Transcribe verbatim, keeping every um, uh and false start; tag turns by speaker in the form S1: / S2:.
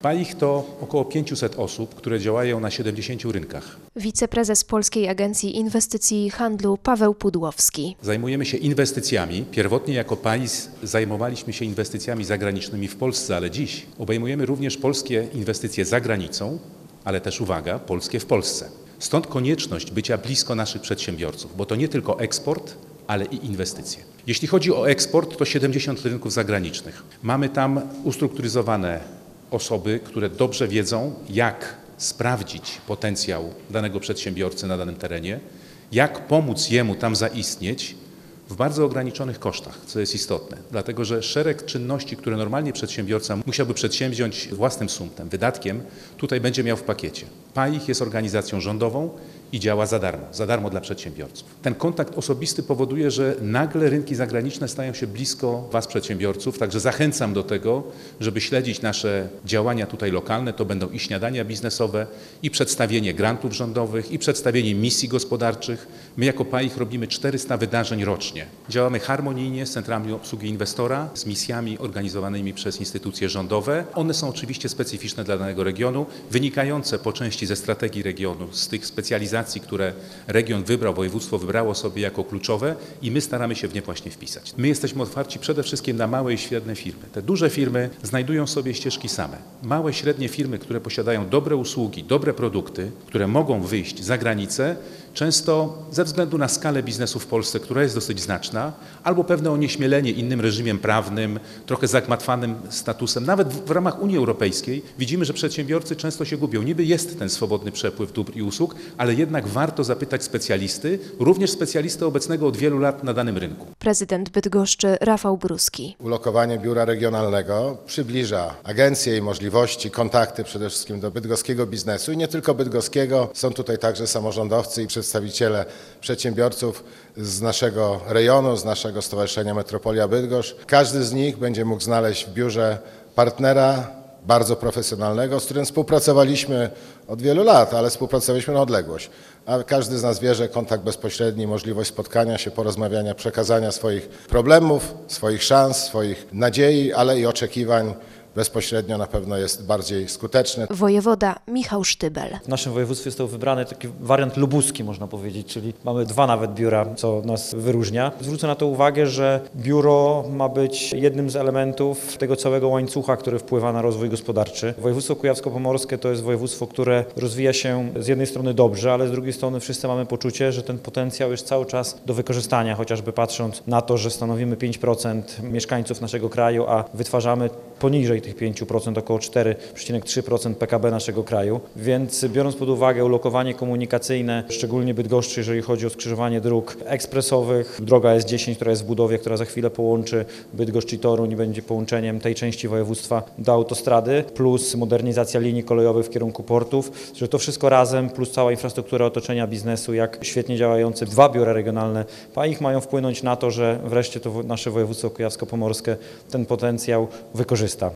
S1: PAIH to około pięćset osób, które działają na siedemdziesięciu rynkach.
S2: Wiceprezes Polskiej Agencji Inwestycji i Handlu Paweł Pudłowski.
S1: Zajmujemy się inwestycjami. Pierwotnie jako PAIH zajmowaliśmy się inwestycjami zagranicznymi w Polsce, ale dziś obejmujemy również polskie inwestycje za granicą, ale też, uwaga, polskie w Polsce. Stąd konieczność bycia blisko naszych przedsiębiorców, bo to nie tylko eksport, ale i inwestycje. Jeśli chodzi o eksport, to siedemdziesiąt rynków zagranicznych. Mamy tam ustrukturyzowane osoby, które dobrze wiedzą, jak sprawdzić potencjał danego przedsiębiorcy na danym terenie, jak pomóc jemu tam zaistnieć w bardzo ograniczonych kosztach, co jest istotne, dlatego że szereg czynności, które normalnie przedsiębiorca musiałby przedsięwziąć własnym sumptem, wydatkiem, tutaj będzie miał w pakiecie. PAIH jest organizacją rządową i działa za darmo, za darmo dla przedsiębiorców. Ten kontakt osobisty powoduje, że nagle rynki zagraniczne stają się blisko Was, przedsiębiorców, także zachęcam do tego, żeby śledzić nasze działania tutaj lokalne. To będą i śniadania biznesowe, i przedstawienie grantów rządowych, i przedstawienie misji gospodarczych. My jako PAIH robimy czterysta wydarzeń rocznie. Działamy harmonijnie z centrami obsługi inwestora, z misjami organizowanymi przez instytucje rządowe. One są oczywiście specyficzne dla danego regionu, wynikające po części ze strategii regionu, z tych specjalizacji, które region wybrał, województwo wybrało sobie jako kluczowe i my staramy się w nie właśnie wpisać. My jesteśmy otwarci przede wszystkim na małe i średnie firmy. Te duże firmy znajdują sobie ścieżki same. Małe, średnie firmy, które posiadają dobre usługi, dobre produkty, które mogą wyjść za granicę, często ze względu na skalę biznesu w Polsce, która jest dosyć znaczna, albo pewne onieśmielenie innym reżimem prawnym, trochę zagmatwanym statusem, nawet w, w ramach Unii Europejskiej, widzimy, że przedsiębiorcy często się gubią. Niby jest ten swobodny przepływ dóbr i usług, ale jednak warto zapytać specjalisty, również specjalisty obecnego od wielu lat na danym rynku.
S2: Prezydent Bydgoszczy Rafał Bruski.
S3: Ulokowanie biura regionalnego przybliża agencje i możliwości, kontakty przede wszystkim do bydgoskiego biznesu i nie tylko bydgoskiego. Są tutaj także samorządowcy i przedstawiciele przedsiębiorców z naszego rejonu, z naszego Stowarzyszenia Metropolia Bydgoszcz. Każdy z nich będzie mógł znaleźć w biurze partnera bardzo profesjonalnego, z którym współpracowaliśmy od wielu lat, ale współpracowaliśmy na odległość. A każdy z nas wie, że kontakt bezpośredni, możliwość spotkania się, porozmawiania, przekazania swoich problemów, swoich szans, swoich nadziei, ale i oczekiwań bezpośrednio na pewno jest bardziej skuteczny.
S2: Wojewoda Michał Sztybel.
S4: W naszym województwie został wybrany taki wariant lubuski, można powiedzieć, czyli mamy dwa nawet biura, co nas wyróżnia. Zwrócę na to uwagę, że biuro ma być jednym z elementów tego całego łańcucha, który wpływa na rozwój gospodarczy. Województwo kujawsko-pomorskie to jest województwo, które rozwija się z jednej strony dobrze, ale z drugiej strony wszyscy mamy poczucie, że ten potencjał jest cały czas do wykorzystania, chociażby patrząc na to, że stanowimy pięć procent mieszkańców naszego kraju, a wytwarzamy poniżej tych pięć procent, około cztery przecinek trzy procent P K B naszego kraju, więc biorąc pod uwagę ulokowanie komunikacyjne, szczególnie Bydgoszczy, jeżeli chodzi o skrzyżowanie dróg ekspresowych, droga S dziesięć, która jest w budowie, która za chwilę połączy Bydgoszcz i Toruń i będzie połączeniem tej części województwa do autostrady, plus modernizacja linii kolejowych w kierunku portów, że to wszystko razem, plus cała infrastruktura otoczenia biznesu, jak świetnie działające dwa biura regionalne PAIH mają wpłynąć na to, że wreszcie to nasze województwo kujawsko-pomorskie ten potencjał wykorzysta.